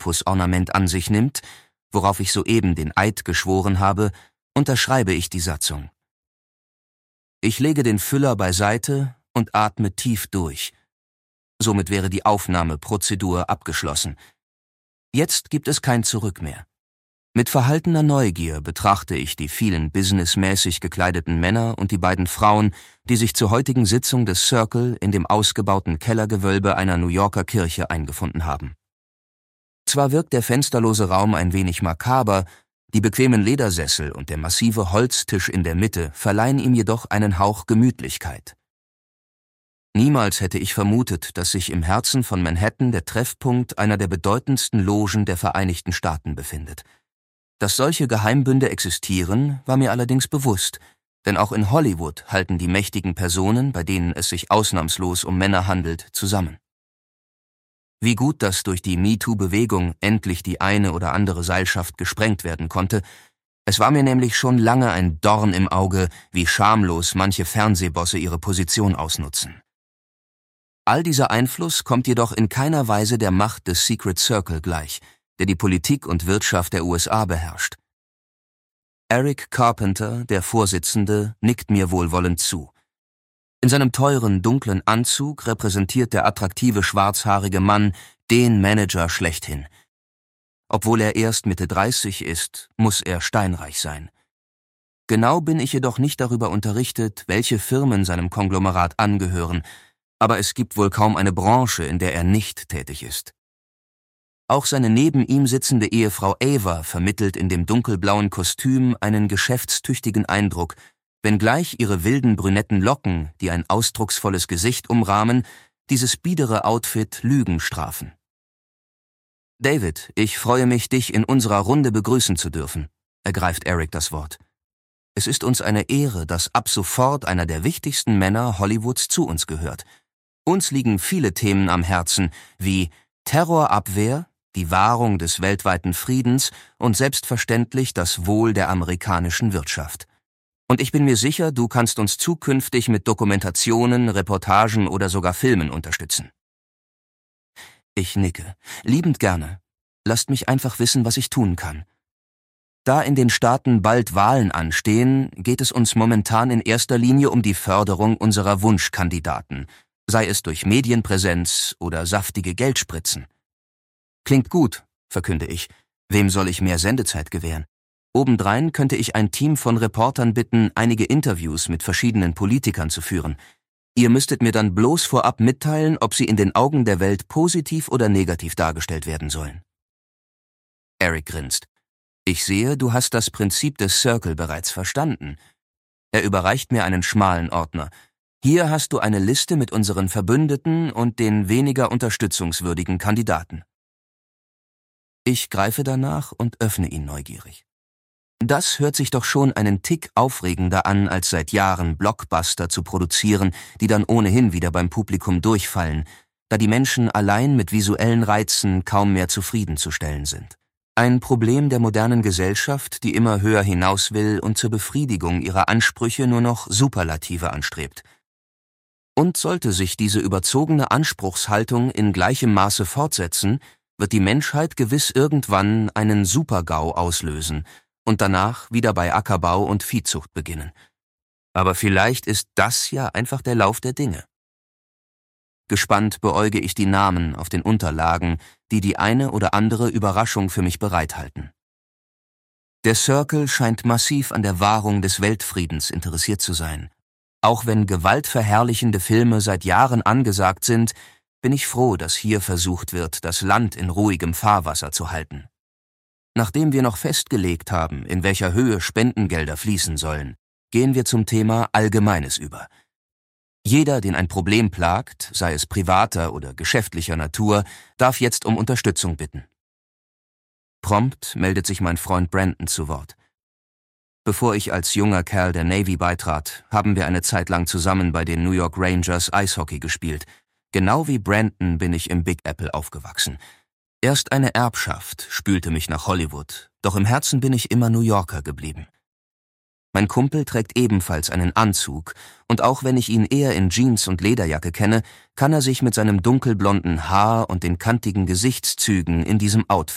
Octopus-Ornament an sich nimmt, worauf ich soeben den Eid geschworen habe, unterschreibe ich die Satzung. Ich lege den Füller beiseite und atme tief durch. Somit wäre die Aufnahmeprozedur abgeschlossen. Jetzt gibt es kein Zurück mehr. Mit verhaltener Neugier betrachte ich die vielen businessmäßig gekleideten Männer und die beiden Frauen, die sich zur heutigen Sitzung des Circle in dem ausgebauten Kellergewölbe einer New Yorker Kirche eingefunden haben. Zwar wirkt der fensterlose Raum ein wenig makaber, die bequemen Ledersessel und der massive Holztisch in der Mitte verleihen ihm jedoch einen Hauch Gemütlichkeit. Niemals hätte ich vermutet, dass sich im Herzen von Manhattan der Treffpunkt einer der bedeutendsten Logen der Vereinigten Staaten befindet. Dass solche Geheimbünde existieren, war mir allerdings bewusst, denn auch in Hollywood halten die mächtigen Personen, bei denen es sich ausnahmslos um Männer handelt, zusammen. Wie gut, dass durch die MeToo-Bewegung endlich die eine oder andere Seilschaft gesprengt werden konnte. Es war mir nämlich schon lange ein Dorn im Auge, wie schamlos manche Fernsehbosse ihre Position ausnutzen. All dieser Einfluss kommt jedoch in keiner Weise der Macht des Secret Circle gleich, der die Politik und Wirtschaft der USA beherrscht. Eric Carpenter, der Vorsitzende, nickt mir wohlwollend zu. In seinem teuren, dunklen Anzug repräsentiert der attraktive schwarzhaarige Mann den Manager schlechthin. Obwohl er erst Mitte 30 ist, muss er steinreich sein. Genau bin ich jedoch nicht darüber unterrichtet, welche Firmen seinem Konglomerat angehören, aber es gibt wohl kaum eine Branche, in der er nicht tätig ist. Auch seine neben ihm sitzende Ehefrau Ava vermittelt in dem dunkelblauen Kostüm einen geschäftstüchtigen Eindruck, wenngleich ihre wilden brünetten Locken, die ein ausdrucksvolles Gesicht umrahmen, dieses biedere Outfit Lügen strafen. »David, ich freue mich, dich in unserer Runde begrüßen zu dürfen«, ergreift Eric das Wort. »Es ist uns eine Ehre, dass ab sofort einer der wichtigsten Männer Hollywoods zu uns gehört. Uns liegen viele Themen am Herzen, wie Terrorabwehr, die Wahrung des weltweiten Friedens und selbstverständlich das Wohl der amerikanischen Wirtschaft. Und ich bin mir sicher, du kannst uns zukünftig mit Dokumentationen, Reportagen oder sogar Filmen unterstützen.« Ich nicke. Liebend gerne. Lasst mich einfach wissen, was ich tun kann. Da in den Staaten bald Wahlen anstehen, geht es uns momentan in erster Linie um die Förderung unserer Wunschkandidaten, sei es durch Medienpräsenz oder saftige Geldspritzen. »Klingt gut«, verkünde ich. »Wem soll ich mehr Sendezeit gewähren? Obendrein könnte ich ein Team von Reportern bitten, einige Interviews mit verschiedenen Politikern zu führen. Ihr müsstet mir dann bloß vorab mitteilen, ob sie in den Augen der Welt positiv oder negativ dargestellt werden sollen.« Eric grinst. »Ich sehe, du hast das Prinzip des Circle bereits verstanden.« Er überreicht mir einen schmalen Ordner. »Hier hast du eine Liste mit unseren Verbündeten und den weniger unterstützungswürdigen Kandidaten.« Ich greife danach und öffne ihn neugierig. Das hört sich doch schon einen Tick aufregender an, als seit Jahren Blockbuster zu produzieren, die dann ohnehin wieder beim Publikum durchfallen, da die Menschen allein mit visuellen Reizen kaum mehr zufriedenzustellen sind. Ein Problem der modernen Gesellschaft, die immer höher hinaus will und zur Befriedigung ihrer Ansprüche nur noch Superlative anstrebt. Und sollte sich diese überzogene Anspruchshaltung in gleichem Maße fortsetzen, wird die Menschheit gewiss irgendwann einen Super-GAU auslösen und danach wieder bei Ackerbau und Viehzucht beginnen. Aber vielleicht ist das ja einfach der Lauf der Dinge. Gespannt beäuge ich die Namen auf den Unterlagen, die die eine oder andere Überraschung für mich bereithalten. Der Circle scheint massiv an der Wahrung des Weltfriedens interessiert zu sein. Auch wenn gewaltverherrlichende Filme seit Jahren angesagt sind, bin ich froh, dass hier versucht wird, das Land in ruhigem Fahrwasser zu halten. Nachdem wir noch festgelegt haben, in welcher Höhe Spendengelder fließen sollen, gehen wir zum Thema Allgemeines über. Jeder, den ein Problem plagt, sei es privater oder geschäftlicher Natur, darf jetzt um Unterstützung bitten. Prompt meldet sich mein Freund Brandon zu Wort. Bevor ich als junger Kerl der Navy beitrat, haben wir eine Zeit lang zusammen bei den New York Rangers Eishockey gespielt. Genau wie Brandon bin ich im Big Apple aufgewachsen. Erst eine Erbschaft spülte mich nach Hollywood, doch im Herzen bin ich immer New Yorker geblieben. Mein Kumpel trägt ebenfalls einen Anzug, und auch wenn ich ihn eher in Jeans und Lederjacke kenne, kann er sich mit seinem dunkelblonden Haar und den kantigen Gesichtszügen in diesem Outfit